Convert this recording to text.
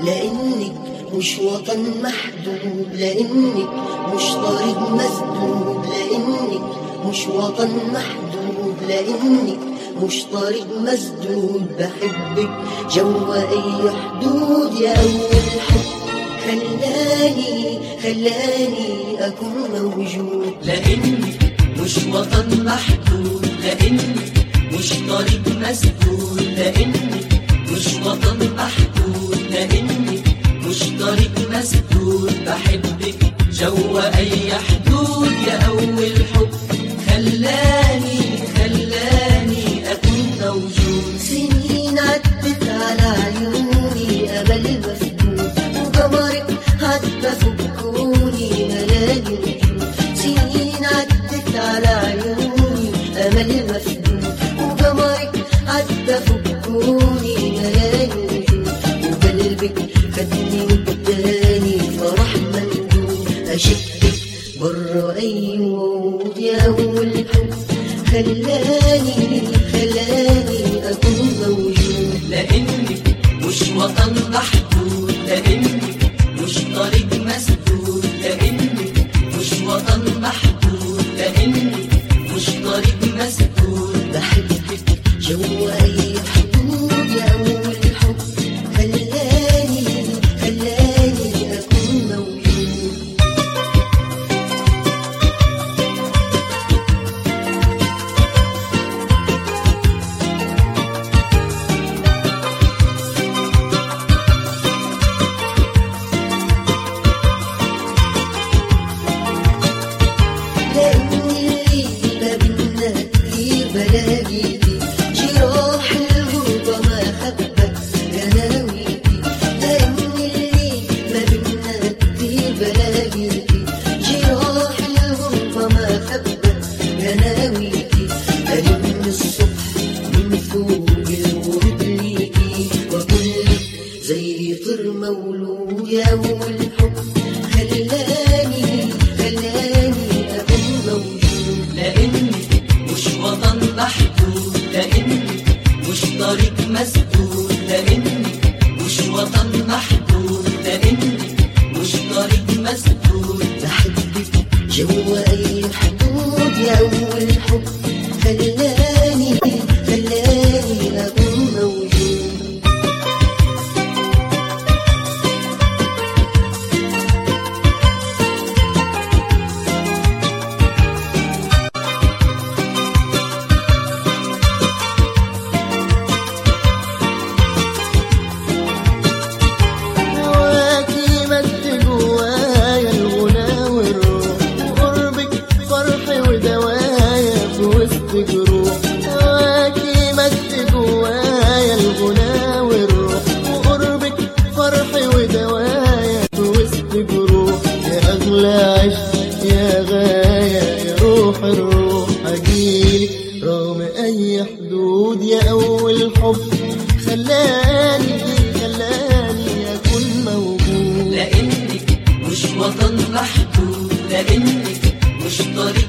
لأنك مش وطن محدود، لأنك مش طريق مسدود، لأنك مش وطن محدود، لأنك مش طريق مسدود. بحبك جوا أي حدود يا أول حب، خلاني أكون موجود. لأنك مش وطن محدود، لأنك مش طريق مسدود، لأنك مش وطن محدود، لأنك مش طريق مسدود. بحبك جوا أي حدود يا أول حب، خلاني أكون موجود. سنين عدت على عيوني أمل مفقود، وقمرك عدى فكوني ملاقي وجود. سنين عدت على عيوني أمل مفقود، وقمرك عدى فكوني ملاقي وجود. وقلبك خدني واداني فرح مندود، أشدك برا أي وعود يا أول حب، خلاني أكون موجود. لأنك مش وطن محدود، لأنك مش طريق مسدود، لأنك مش وطن محدود، لأنك مش طريق مسدود. بحبك جوا أي حدود يا أول حب، خلاني أكون موجود. بلاقيكي جراح الغربة ما خبت جناويكي، لأن اللي ما بينا كتير. بلاقيكي جراح الغربة ما خبت جناويكي، ألم الصبح من فوق الورد ليكي، وكلك زي طير مولود يا أول حب، خلاني أكون موجود. لأنك مش وطن محدود، لأنك مش طريق مسدود، لأنك مش وطن محدود، لأنك مش طريق مسدود. بحبك جوا أي حدود يا أول حب، خلاني أكون موجود. هواكي مد جوايا الغنى والروح، وقربك فرحي ودوايا في وسط جروح. يا أغلى عشق يا غاية يا روح الروح، أجيلك رغم أي حدود يا أول حب، خلاني أكون موجود. لأنك مش وطن محدود، لأنك مش طريق